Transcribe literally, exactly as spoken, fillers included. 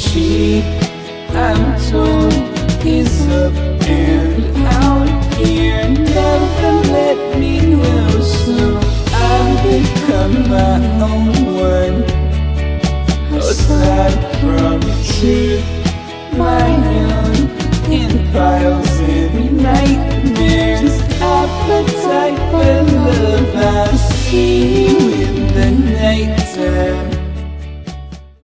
cheap, I'm told he's up and out here. Never let me know, so I've become my own one. Aside from truth, my own in piles and nightmares. Appetite for love I see you in the night.